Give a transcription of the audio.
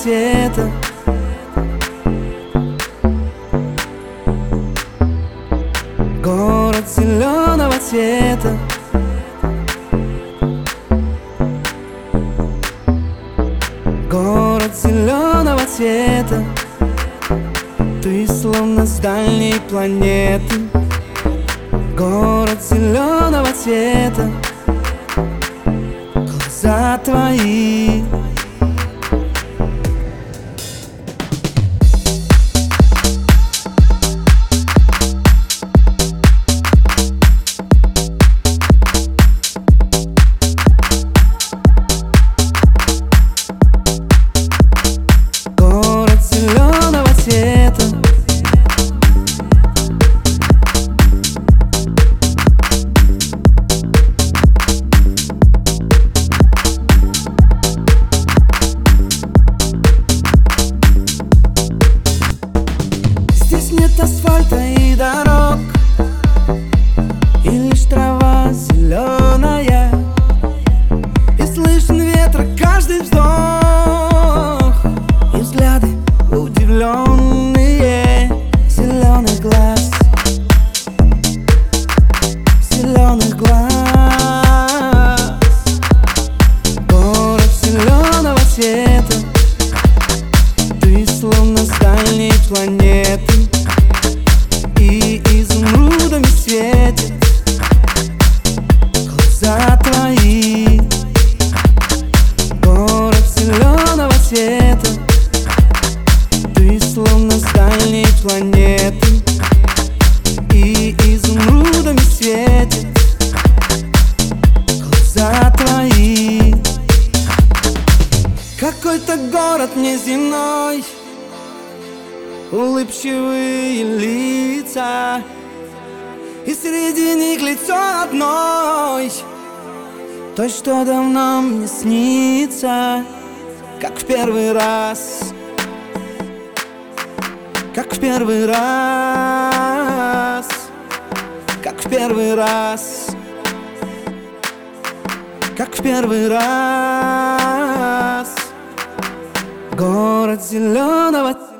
цвета. Город зеленого цвета. Город зеленого цвета. Ты словно с дальней планеты. Город зеленого цвета. Глаза твои. Город зеленого цвета. Здесь нет асфальта и дорог, и лишь трава зеленая, и слышен ветра каждый вздох, и взгляды удивленные зеленых глаз, зеленых глаз. Город зеленого цвета. Ты словно с дальней планеты и изумрудами светит глаза твои. Город зеленого цвета. Ты словно с дальней планеты и изумрудами светит глаза твои. Какой-то город неземной, улыбчивые лица, и среди них лицо одной, той, что давно мне снится, как в первый раз, как в первый раз, как в первый раз, как в первый раз. Город зеленого